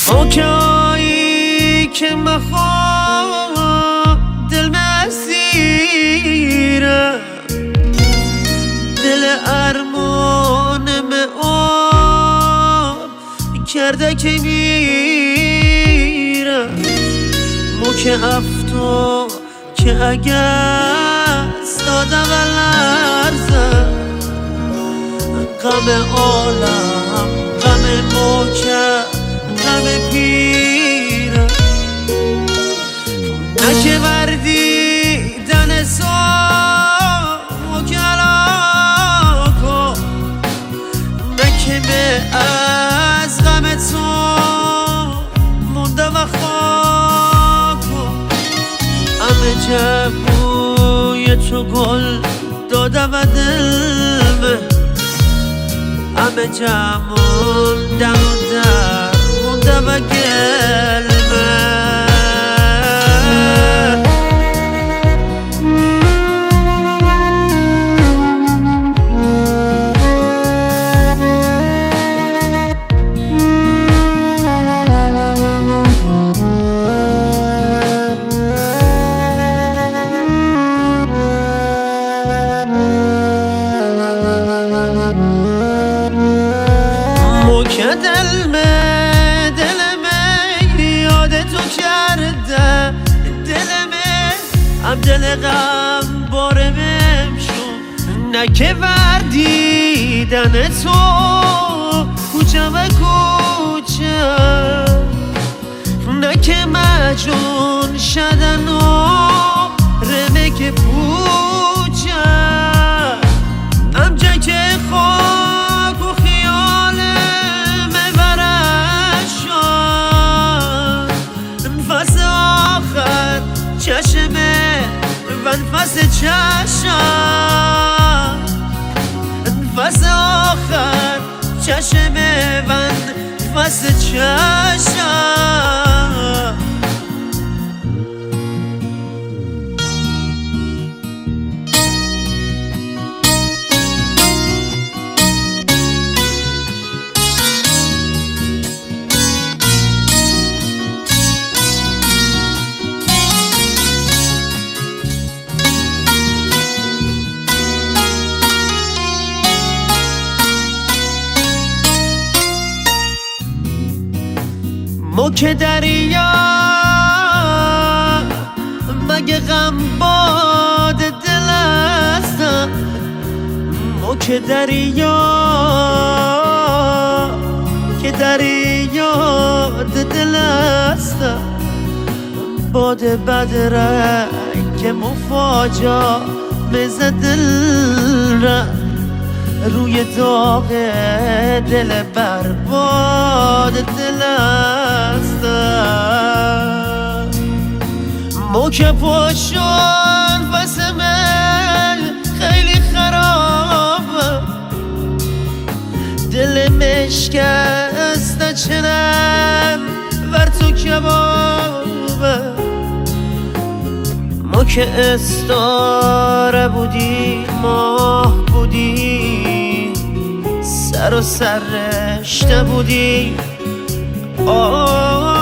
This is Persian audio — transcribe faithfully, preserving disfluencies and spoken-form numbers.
موکایی که مخواه دل مسیره دل ارمانم آب کرده که میره مو که افتو که اگر استاده و لرزه غم عالم غم موکه غم پیره نه که وردی دن سا مکلاکو نه که به از غم تو مونده و خاکو همه جبوی تو گل داده و دلمه همه جمون دم و در مونده و گلمه که دل میں دل میں یاد تو کرده دل میں هم دل غم باره بمشون نه که وردیدن تو کوچه و کوچه نه که مجنون شدن و رمه که پوچه همجا که خاک و خیال چشمه و انفاس چشم انفاس آخر چشمه و انفاس چشم مو که دریا مگه غم باد دل هستم مو که دریا که دریا دل هستم باد بد رنگ مفاجا مزه دل را روی داغ دل برباد دل هستم مو که پاشون واسه من خیلی خرابه دل مشکسته چنم ور تو کبابه ما که استاره بودی ماه بودی سر و سر رشته بودی آه